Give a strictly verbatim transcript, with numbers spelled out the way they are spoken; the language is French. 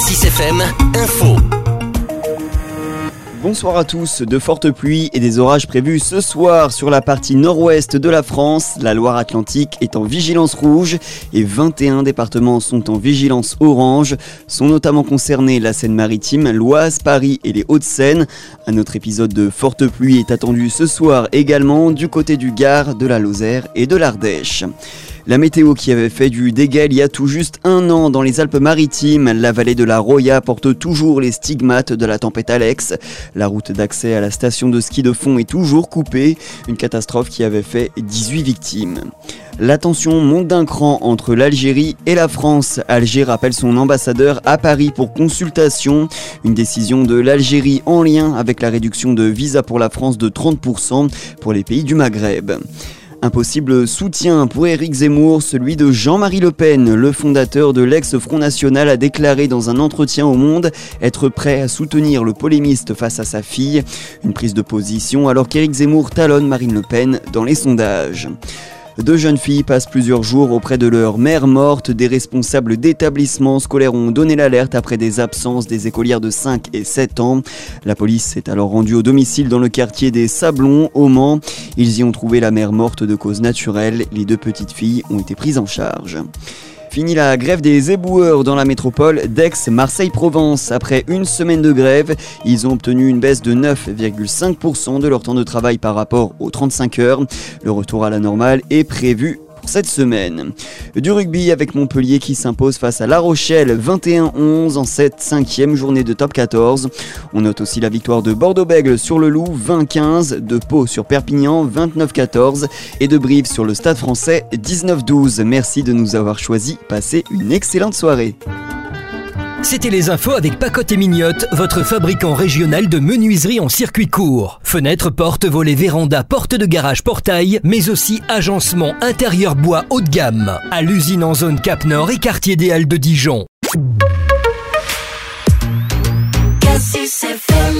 Cassis F M, info. Bonsoir à tous, de fortes pluies et des orages prévus ce soir sur la partie nord-ouest de la France. La Loire-Atlantique est en vigilance rouge et vingt et un départements sont en vigilance orange. Sont notamment concernés la Seine-Maritime, l'Oise, Paris et les Hauts-de-Seine. Un autre épisode de fortes pluies est attendu ce soir également du côté du Gard, de la Lozère et de l'Ardèche. La météo qui avait fait du dégât il y a tout juste un an dans les Alpes-Maritimes, la vallée de la Roya porte toujours les stigmates de la tempête Alex. La route d'accès à la station de ski de fond est toujours coupée, une catastrophe qui avait fait dix-huit victimes. La tension monte d'un cran entre l'Algérie et la France. Alger rappelle son ambassadeur à Paris pour consultation. Une décision de l'Algérie en lien avec la réduction de visa pour la France de trente pour cent pour les pays du Maghreb. Un possible soutien pour Éric Zemmour, celui de Jean-Marie Le Pen. Le fondateur de l'ex-Front National a déclaré dans un entretien au Monde être prêt à soutenir le polémiste face à sa fille. Une prise de position alors qu'Éric Zemmour talonne Marine Le Pen dans les sondages. Deux jeunes filles passent plusieurs jours auprès de leur mère morte. Des responsables d'établissements scolaires ont donné l'alerte après des absences des écolières de cinq et sept ans. La police s'est alors rendue au domicile dans le quartier des Sablons, au Mans. Ils y ont trouvé la mère morte de cause naturelle. Les deux petites filles ont été prises en charge. Fini la grève des éboueurs dans la métropole d'Aix-Marseille-Provence. Après une semaine de grève, ils ont obtenu une baisse de neuf virgule cinq pour cent de leur temps de travail par rapport aux trente-cinq heures. Le retour à la normale est prévu pour cette semaine. Du rugby avec Montpellier qui s'impose face à La Rochelle vingt et un à onze en cette cinquième journée de top quatorze. On note aussi la victoire de Bordeaux-Bègles sur le Loup vingt à quinze, de Pau sur Perpignan vingt-neuf à quatorze et de Brive sur le Stade Français dix-neuf à douze. Merci de nous avoir choisis. Passez une excellente soirée. C'était les infos avec Pacotte et Mignotte, votre fabricant régional de menuiserie en circuit court. Fenêtres, portes, volets, vérandas, portes de garage, portail, mais aussi agencement intérieur bois haut de gamme. À l'usine en zone Cap Nord et quartier des Halles de Dijon. Cassis F M.